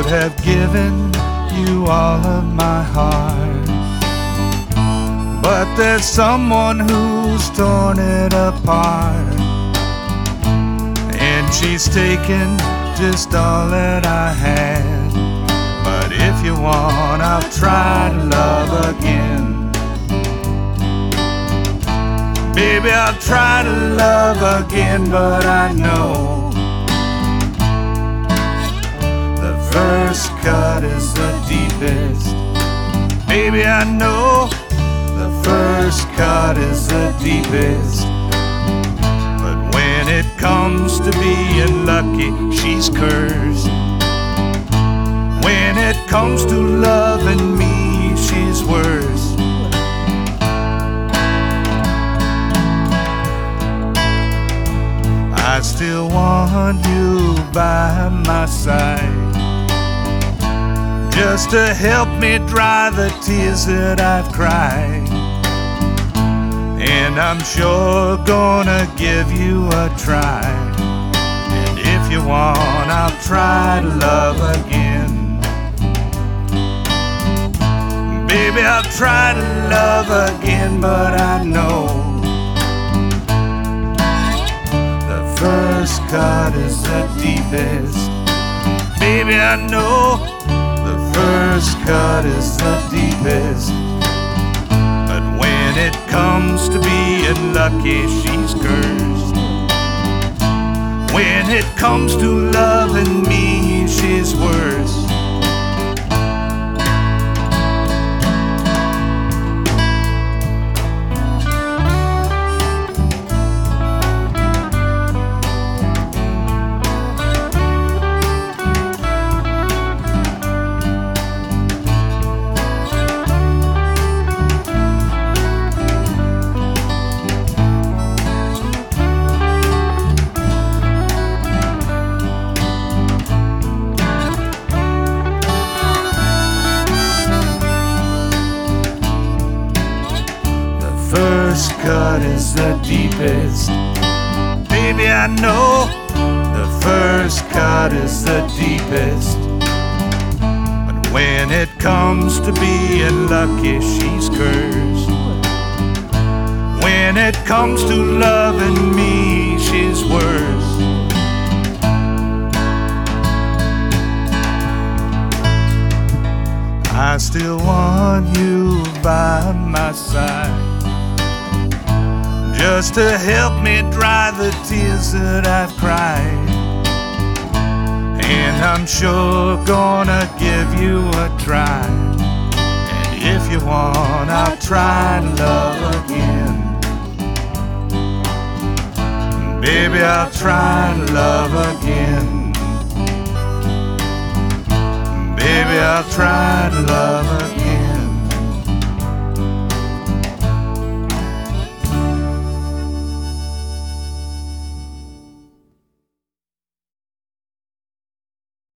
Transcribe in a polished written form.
have given you all of my heart, but there's someone who's torn it apart, and she's taken just all that I had. But if you want, I'll try to love again. Baby, I'll try to love again, but I know the first cut is the deepest. Baby, I know the first cut is the deepest. But when it comes to being lucky, she's cursed. When it comes to loving me, she's worse. I still want you by my side, just to help me dry the tears that I've cried. And I'm sure gonna give you a try. And if you want, I'll try to love again. Baby, I'll try to love again, but I know first cut is the deepest. Baby, I know the first cut is the deepest. But when it comes to being lucky, she's cursed. When it comes to loving me, she's worse. First cut is the deepest. Baby, I know the first cut is the deepest. But when it comes to being lucky, she's cursed. When it comes to loving me, she's worse. I still want you by my side, just to help me dry the tears that I've cried. And I'm sure gonna give you a try. And if you want, I'll try to love again. Baby, I'll try to love again. Baby, I'll try to love again.